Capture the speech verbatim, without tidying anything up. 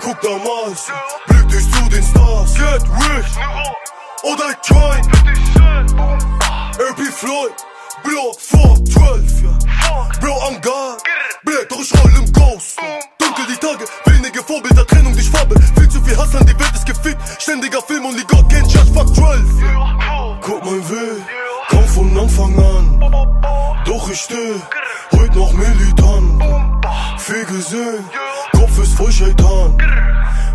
guck damals, blick dich zu den Stars. Get rich oder ich grind. R P Floyd, Block vier zwölf, ja. Bro am Guard, Black, doch ich roll im Ghost. Dunkel die Tage, wenige Vorbilder, Trennung durch Farbe. Viel zu viel Hass an, die Welt ist gefickt. Ständiger Film und die God can't judge, fuck zwölf, ja. Guck mein Weg, komm von Anfang an. Doch ich steh, heute noch militant. Viel gesehen, Kopf ist voll Scheitan.